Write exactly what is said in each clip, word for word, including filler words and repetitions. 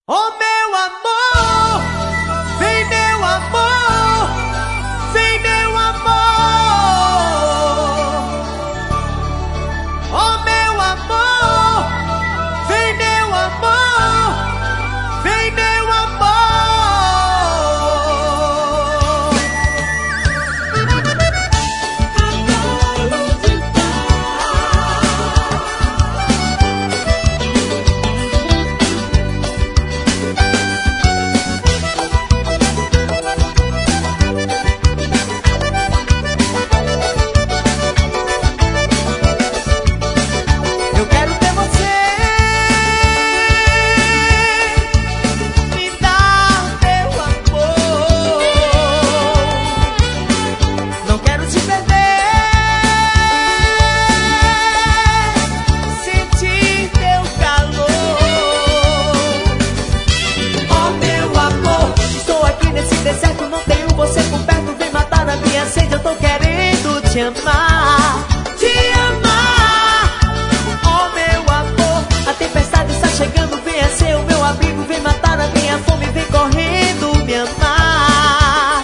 Oh meu amor, vem meu amor, vem meu amor. Oh meu amor, vem meu amor, vem meu amor. Eu quero ter você, me dá teu amor. Não quero te perder, sentir teu calor. Oh meu amor, estou aqui nesse deserto, não tenho você por perto. Vem matar a minha sede, eu tô querendo te amar, te amar. Oh meu amor, a tempestade está chegando, venha ser o meu abrigo, vem matar a minha fome, vem correndo me amar.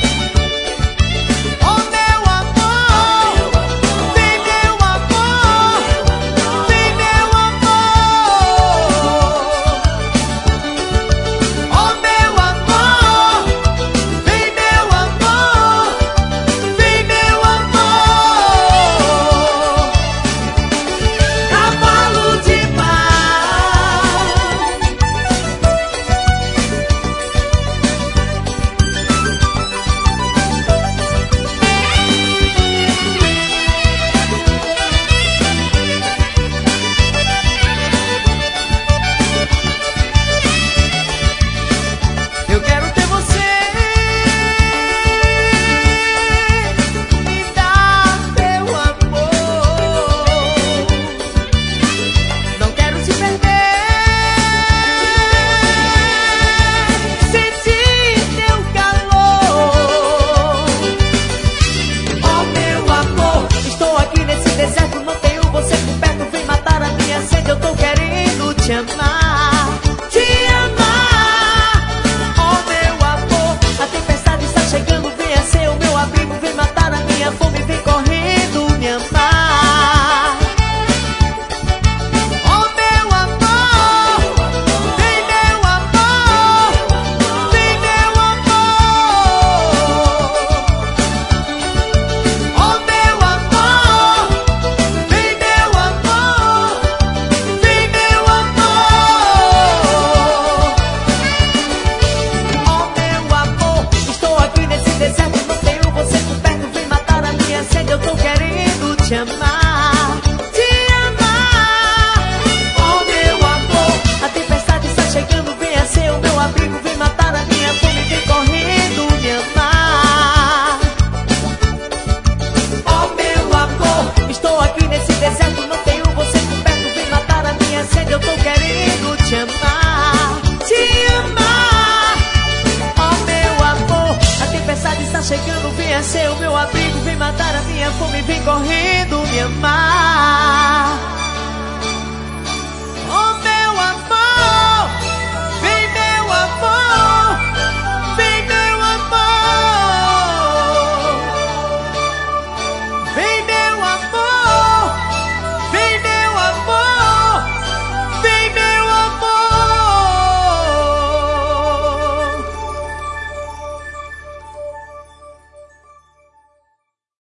Oh meu amor, vem meu amor, vem meu amor. Oh meu amor, vem meu amor, vem meu amor. Cavalo de paz. Eu quero ter você, me dá teu amor. Não quero te perder, sentir teu calor. Oh meu amor, estou aqui nesse deserto, não tenho você por perto, vem matar a minha sede, eu tô querendo te amar, te amar. Oh meu amor, a tempestade está chegando, venha ser o meu abrigo, vem matar a minha fome, vem correndo me amar. Oh meu amor, vem meu amor, vem meu amor. Oh meu amor, vem meu amor, vem meu amor. Oh meu amor, estou aqui nesse deserto, não tenho você por perto, vem matar a minha sede, eu tô querendo te amar, te amar. Oh meu amor, a tempestade está chegando, venha ser o meu abrigo, vem matar a minha fome, vem correndo me amar. Oh meu amor, estou aqui nesse deserto, não tenho você por perto, vem matar a minha sede, eu tô querendo te amar, te amar. Oh meu amor, a tempestade está chegando, venha ser o meu abrigo, vem matar a minha fome, vem correndo me amar.